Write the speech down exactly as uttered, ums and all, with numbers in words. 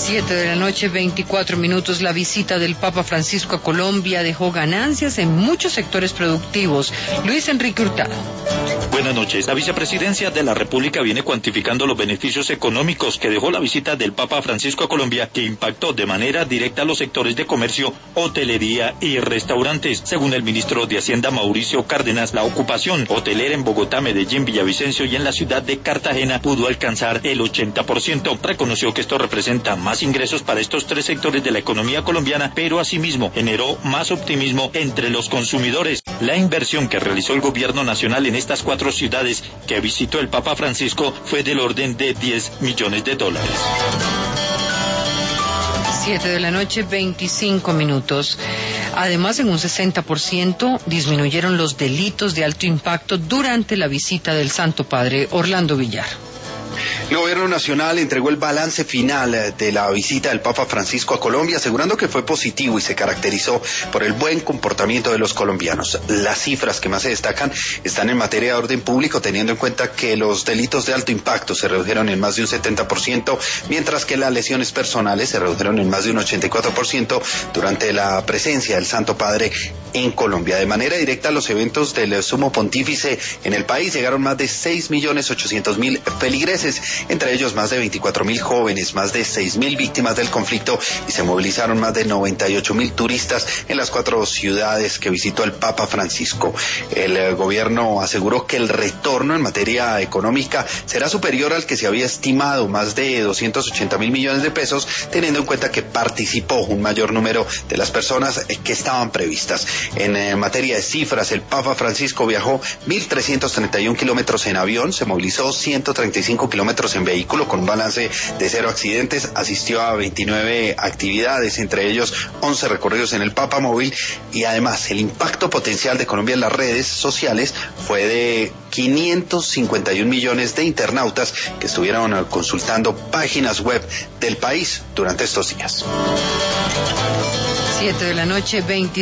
Siete de la noche, veinticuatro minutos. La visita del Papa Francisco a Colombia dejó ganancias en muchos sectores productivos. Luis Enrique Hurtado. Buenas noches. La vicepresidencia de la República viene cuantificando los beneficios económicos que dejó la visita del Papa Francisco a Colombia, que impactó de manera directa a los sectores de comercio, hotelería y restaurantes. Según el ministro de Hacienda, Mauricio Cárdenas, la ocupación hotelera en Bogotá, Medellín, Villavicencio y en la ciudad de Cartagena pudo alcanzar el ochenta por ciento. Reconoció que esto representa más ingresos para estos tres sectores de la economía colombiana, pero asimismo generó más optimismo entre los consumidores. La inversión que realizó el gobierno nacional en estas cuatro ciudades que visitó el Papa Francisco fue del orden de diez millones de dólares. Siete de la noche, veinticinco minutos. Además, en un sesenta por ciento disminuyeron los delitos de alto impacto durante la visita del Santo Padre. Orlando Villar. El Gobierno Nacional entregó el balance final de la visita del Papa Francisco a Colombia, asegurando que fue positivo y se caracterizó por el buen comportamiento de los colombianos. Las cifras que más se destacan están en materia de orden público, teniendo en cuenta que los delitos de alto impacto se redujeron en más de un setenta por ciento, mientras que las lesiones personales se redujeron en más de un ochenta y cuatro por ciento durante la presencia del Santo Padre en Colombia. De manera directa, los eventos del Sumo Pontífice en el país llegaron más de seis millones ochocientos mil feligreses, entre ellos más de veinticuatro mil jóvenes, más de seis mil víctimas del conflicto, y se movilizaron más de noventa y ocho mil turistas en las cuatro ciudades que visitó el Papa Francisco. El eh, gobierno aseguró que el retorno en materia económica será superior al que se había estimado, más de doscientos ochenta mil millones de pesos, teniendo en cuenta que participó un mayor número de las personas eh, que estaban previstas. En eh, materia de cifras, el Papa Francisco viajó mil trescientos treinta y uno kilómetros en avión, se movilizó ciento treinta y cinco kilómetros en vehículo con un balance de cero accidentes, asistió a veintinueve actividades, entre ellos once recorridos en el Papa Móvil, y además el impacto potencial de Colombia en las redes sociales fue de quinientos cincuenta y un millones de internautas que estuvieron consultando páginas web del país durante estos días. Siete de la noche, veinte